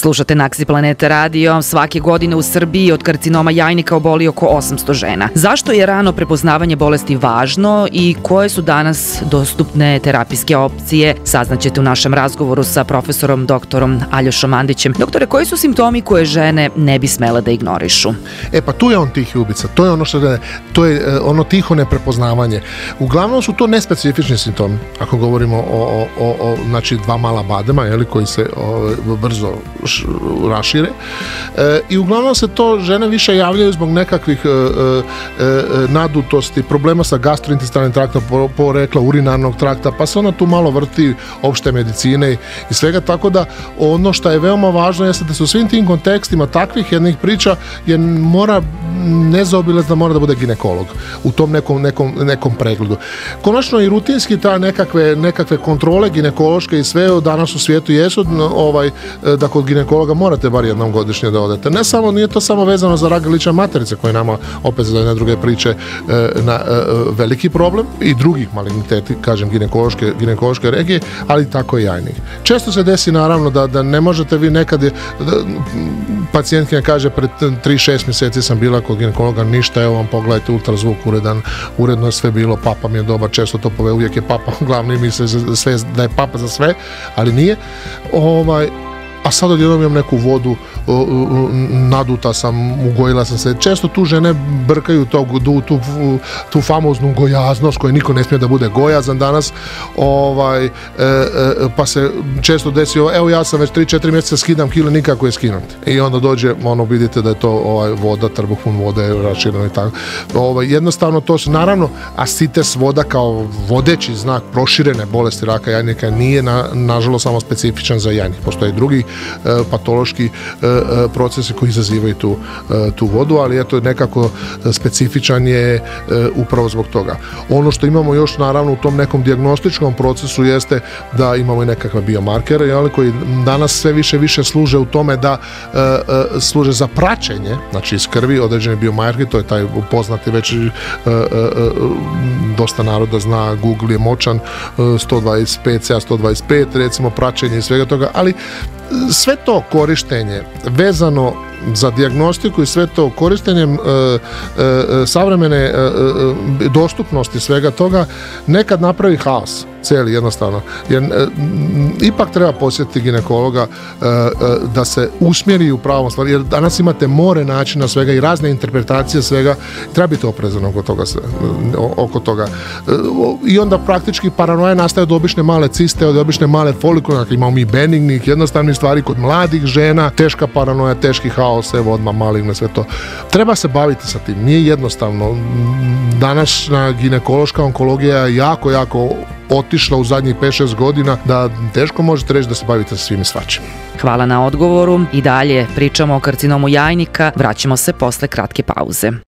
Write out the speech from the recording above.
Slušate Naksi Planete radio. Svake godine u Srbiji od karcinoma jajnika oboli oko 800 žena. Zašto je rano prepoznavanje bolesti važno i koje su danas dostupne terapijske opcije? Saznaćete u našem razgovoru sa profesorom doktorom Aljošom Mandićem. Doktore, koji su simptomi koje žene ne bi smele da ignorišu? Pa tu je on tihi ubica. To je ono ono tiho neprepoznavanje. Uglavnom su to nespecifični simptomi. Ako govorimo o znači dva mala badema, koji se brzo rašire. I uglavnom se to žene više javljaju zbog nekakvih nadutosti, problema sa gastrointestinalnim traktom, porekla urinarnog trakta, pa se ona tu malo vrti opšte medicine i svega, tako da ono što je veoma važno jeste da se u svim tim kontekstima takvih jednih priča je mora nezaobilazno mora da bude ginekolog u tom nekom pregledu. Konačno i rutinski ta nekakve kontrole ginekološke i sve danas u svijetu jesu da kod ginekologa morate bar jednom godišnje da odete. Nije to samo vezano za rak grlića materice koji nama opet za jedne druge priče veliki problem i drugih maligniteti, kažem ginekološke regije, ali tako i jajnih. Često se desi naravno da ne možete vi nekad pacijentkinja kaže pred 3-6 mjeseci sam bila kod ginekologa, ništa, evo vam pogledajte ultrazvuk uredno je sve bilo, papa mi je dobar, često to pove, uvijek je papa glavni, misle da je papa za sve, ali nije. A sad odjednom imam neku vodu, naduta sam, ugojila sam se. Često tu žene brkaju tu famoznu gojaznost koju niko ne smije da bude gojazan danas, pa se često desi, evo ja sam već 3-4 mjeseca skidam kile, nikako je skinuti. I onda dođe, vidite da je to voda, trbuh pun vode, rašireno i tako. Jednostavno to su, naravno, asites voda kao vodeći znak proširene bolesti raka jajnika nije nažalost samo specifičan za jajnik. Postoje drugi patološki procesi koji izazivaju tu vodu, ali eto nekako specifičan je upravo zbog toga. Ono što imamo još naravno u tom nekom dijagnostičkom procesu jeste da imamo i nekakve biomarkere koji danas sve više služe u tome da služe za praćenje, znači iz krvi određeni biomarkeri, to je taj poznati već dosta naroda zna, Google je moćan, 125 recimo praćenje i svega toga, ali sve to korištenje vezano za dijagnostiku i sve to korištenjem savremene dostupnosti svega toga nekad napravi haos cijeli jednostavno. Jer ipak treba posjetiti ginekologa da se usmjeri u pravom stvari, jer danas imate more načina svega i razne interpretacije svega, treba biti oprezan oko toga. I onda praktički paranoja nastaje od obične male ciste, od obične male folikule, imamo mi benignih, jednostavnih stvari kod mladih žena, teška paranoja, teški haos, evo odmah maligne, sve to. Treba se baviti sa tim, nije jednostavno. Današnja ginekološka onkologija je jako otišla u zadnjih 5-6 godina da teško možete reći da se bavite sa svim i svačim. Hvala na odgovoru. I dalje pričamo o karcinomu jajnika. Vraćamo se posle kratke pauze.